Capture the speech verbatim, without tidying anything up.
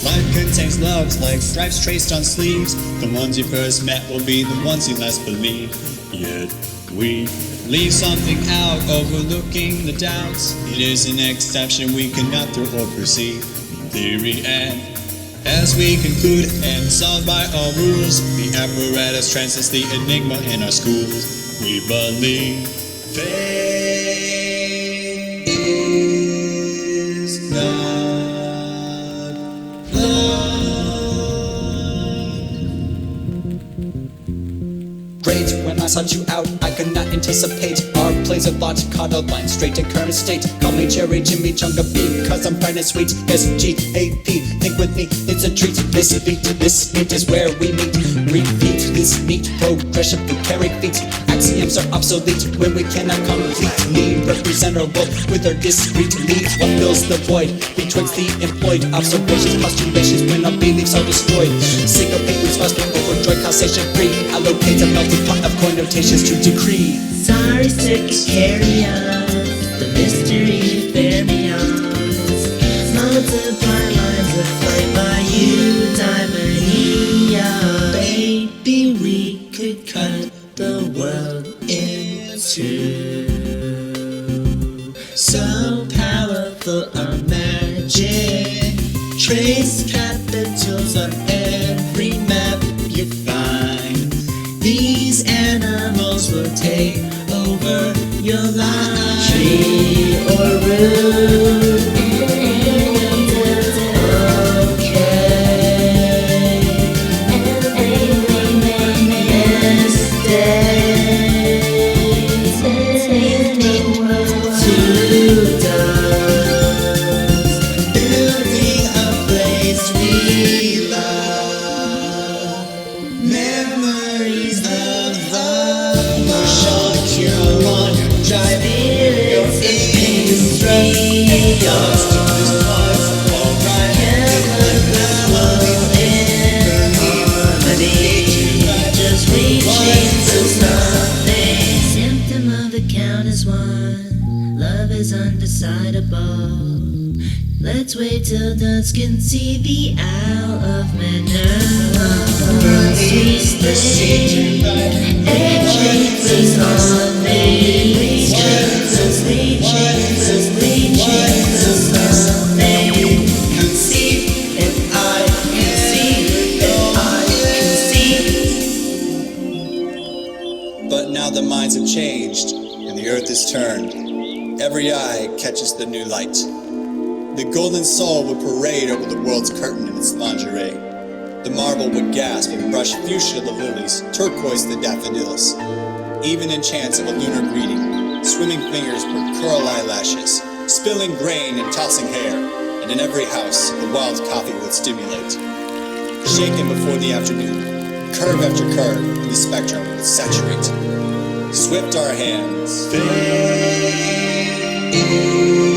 Life contains loves like stripes traced on sleeves. The ones you first met will be the ones you last believe. Yet we leave something out, overlooking the doubts. It is an exception we cannot throw or perceive. Theory and as we conclude and solved by all rules, the apparatus transcends the enigma in our schools. We believe fate is not love. Great, when I sought you out, I could not anticipate our plays of thought, caught a line straight to current state. Call me Cherry Jimmy Chunga B, cause I'm fine and sweet. S G A P, think with me, it's a treat. This beat, this beat is where we meet. Repeat this neat progression through carry feet. Axioms are obsolete when we cannot completely represent our world with our discrete needs. What fills the void betwixt the employed observations, postulations when our beliefs are destroyed. Syncopate with must be overjoyed, causation free. Allocate a melting pot of connotations to decree. Sorry, circuit carry on. The mystery fair beyond. Multiply lines of flight by you, diamond neon. Baby, we could cut the world in two. So powerful our magic. Trace capitals on every map you find. These animals will take over your life. Tree or root. Undecidable. Let's wait till dusk and see the Owl of Minerva. We stay, and Jesus on me. Jesus, Jesus, Jesus on me. See if I can see, if I can see. But now the minds have changed, and the earth is turned. Every eye catches the new light. The golden soul would parade over the world's curtain in its lingerie. The marble would gasp and brush fuchsia the lilies, turquoise the daffodils. Even in chants of a lunar greeting, swimming fingers would curl eyelashes, spilling grain and tossing hair, and in every house the wild coffee would stimulate. Shaken before the afternoon, curve after curve in the spectrum would saturate. Swift our hands. Fade.